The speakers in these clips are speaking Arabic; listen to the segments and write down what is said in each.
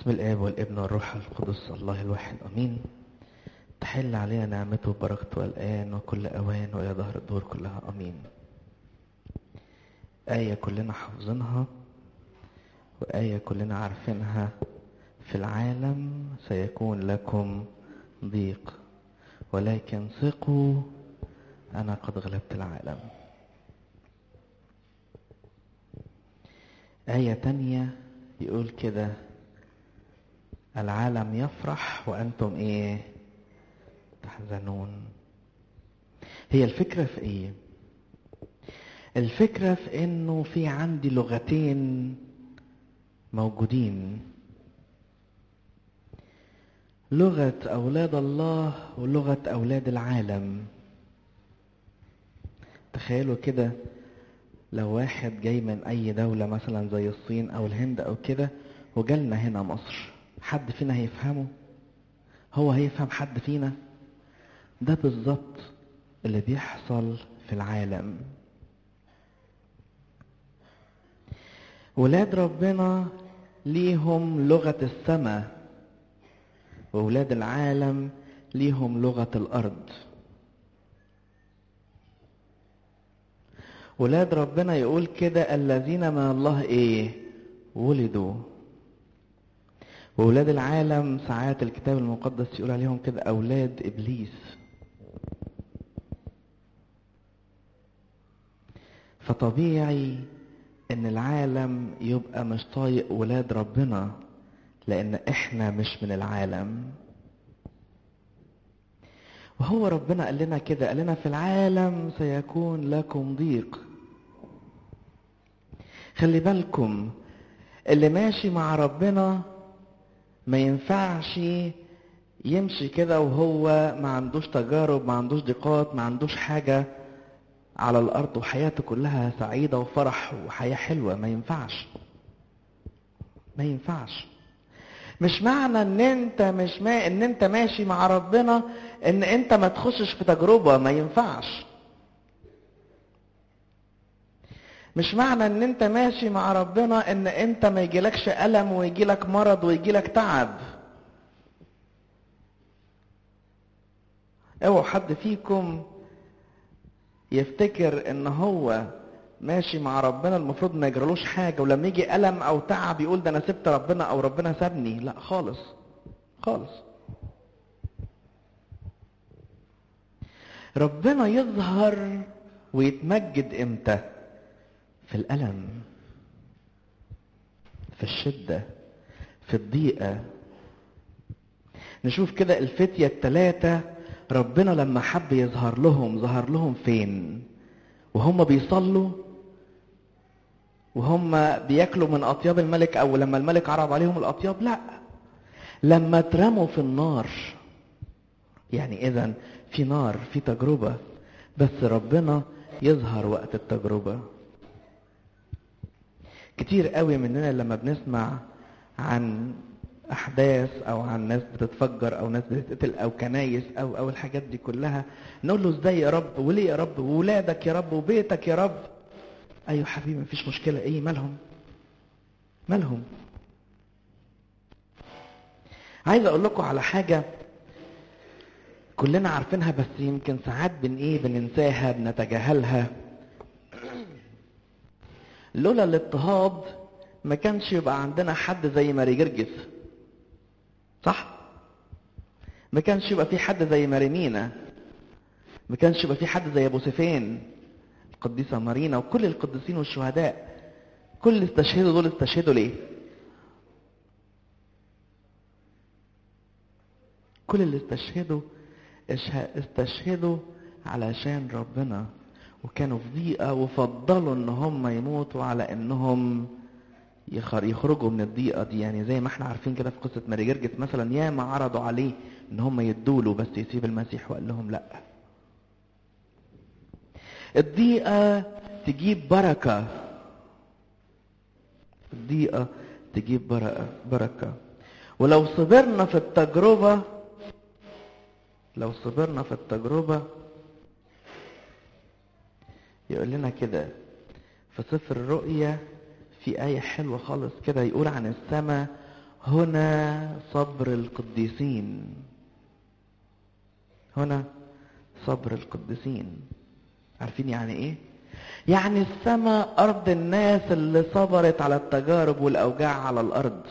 بسم الآب والابن والروح القدس الله الواحد أمين. تحل علينا نعمته وبركته الآن وكل أوان وإلى ظهر الدور كلها أمين. آية كلنا حافظينها وآية كلنا عارفينها: في العالم سيكون لكم ضيق ولكن ثقوا أنا قد غلبت العالم. آية تانية يقول كده: العالم يفرح وأنتم إيه؟ تحزنون. هي الفكرة في إيه؟ الفكرة في إنه في عندي لغتين موجودين، لغة أولاد الله ولغة أولاد العالم. تخيلوا كده لو واحد جاي من أي دولة مثلا زي الصين أو الهند أو كده وجالنا هنا مصر، حد فينا هيفهمه؟ هو هيفهم حد فينا؟ ده بالظبط اللي بيحصل في العالم. ولاد ربنا ليهم لغة السماء وولاد العالم ليهم لغة الأرض. ولاد ربنا يقول كده: الذين من الله ايه؟ ولدوا. وولاد العالم ساعات الكتاب المقدس يقول عليهم كده أولاد إبليس. فطبيعي ان العالم يبقى مش طايق ولاد ربنا، لان احنا مش من العالم. وهو ربنا قال لنا كده، قال لنا في العالم سيكون لكم ضيق. خلي بالكم، اللي ماشي مع ربنا ما ينفعش يمشي كده وهو ما عندوش تجارب، ما عندوش ضيقات، ما عندوش حاجة على الأرض وحياته كلها سعيدة وفرح وحياة حلوة. ما ينفعش، ما ينفعش. مش معنى ان انت ماشي مع ربنا ان انت ما تخشش في تجربة. ما ينفعش. مش معنى ان انت ماشي مع ربنا ان انت ما يجيلكش ألم ويجيلك مرض ويجيلك تعب. اوعوا حد فيكم يفتكر ان هو ماشي مع ربنا المفروض ما يجرالوش حاجة، ولما يجي ألم او تعب يقول ده انا سبت ربنا او ربنا سابني. لا خالص خالص. ربنا يظهر ويتمجد امتى؟ في الألم، في الشدة، في الضيقة. نشوف كده الفتية الثلاثة، ربنا لما حب يظهر لهم ظهر لهم فين؟ وهم بيصلوا، وهم بياكلوا من أطياب الملك، أو لما الملك عرض عليهم الأطياب؟ لا، لما اترموا في النار. يعني إذن في نار، في تجربة، بس ربنا يظهر وقت التجربة. كتير قوي مننا لما بنسمع عن احداث او عن ناس بتتفجر او ناس بتتقتل او كنايس او الحاجات دي كلها، نقول له ازاي يا رب؟ وليه يا رب؟ وولادك يا رب وبيتك يا رب. ايوه حبيبي مفيش مشكلة. ايه مالهم؟ مالهم؟ عايز اقول لكم على حاجة كلنا عارفينها بس يمكن ساعات بننساها، بنتجاهلها. لولا الاضطهاد ما كانش يبقى عندنا حد زي ماري جرجس، صح؟ ما كانش يبقى في حد زي ماريمينا، ما كانش يبقى في حد زي ابو سفين، القديسة مارينا، وكل القديسين والشهداء. كل اللي استشهدوا دول استشهدوا ليه؟ كل اللي استشهدوا علشان ربنا، وكانوا في ضيقة وفضلوا ان هم يموتوا على انهم يخرجوا من الضيقة دي. يعني زي ما احنا عارفين كده في قصة ماري جرجس مثلا، ياما عرضوا عليه ان هم يدوله بس يسيب المسيح وقال لهم لا. الضيقة تجيب بركة، الضيقة تجيب بركة. ولو صبرنا في التجربة، يقول لنا كده في سفر الرؤيا في آية حلوة خالص كده، يقول عن السماء: هنا صبر القديسين. هنا صبر القديسين. عارفين يعني ايه؟ يعني السماء ارض الناس اللي صبرت على التجارب والاوجاع على الارض.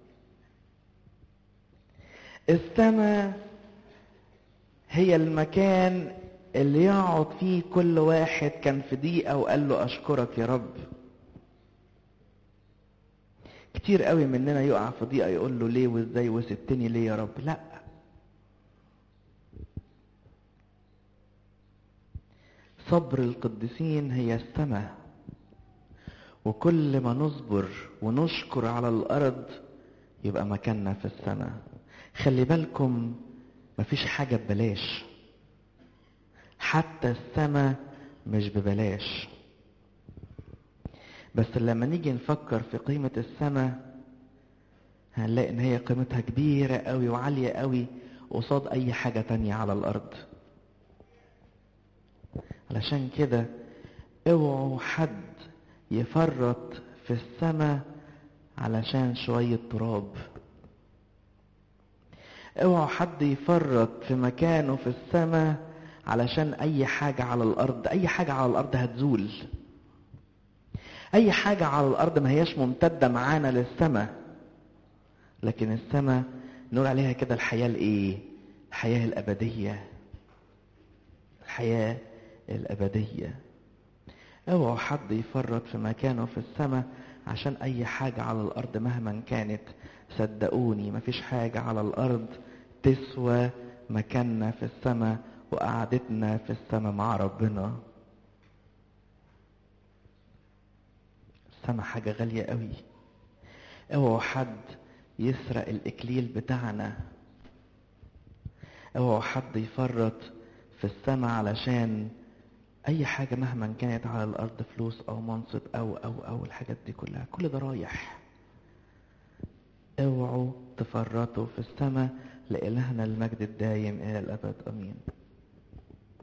السماء هي المكان اللي يقعد فيه كل واحد كان في ضيقه وقال له اشكرك يا رب. كتير قوي مننا يقع في ضيقه يقول له ليه وازاي وسبتني ليه يا رب. لا، صبر القديسين هي السماء. وكل ما نصبر ونشكر على الارض يبقى مكاننا في السماء. خلي بالكم، مفيش حاجه ببلاش، حتى السماء مش ببلاش. بس لما نيجي نفكر في قيمه السماء هنلاقي ان هي قيمتها كبيره قوي وعاليه قوي قصاد اي حاجه تانية على الارض. علشان كده اوعوا حد يفرط في السماء علشان شوية تراب. اوعوا حد يفرط في مكانه في السماء علشان اي حاجة على الارض. اي حاجة على الارض هتزول. اي حاجة على الارض ما هياش ممتدة معانا للسماء. لكن السماء نقول عليها كده الحياة الايه؟ الحياة الابدية. الحياة الابدية. اوعوا حد يفرط في مكانه في السماء عشان اي حاجة على الارض مهما كانت. صدقوني مفيش حاجة على الارض تسوى مكاننا في السماء وقعدتنا في السماء مع ربنا. السماء حاجة غالية قوي. اوعوا حد يسرق الاكليل بتاعنا. اوعوا حد يفرط في السماء علشان اي حاجة مهما كانت على الارض، فلوس او منصب او الحاجات دي كلها، كل ده رايح. اوعوا تفرطوا في السماء. لإلهنا المجد الدايم الى الابد امين.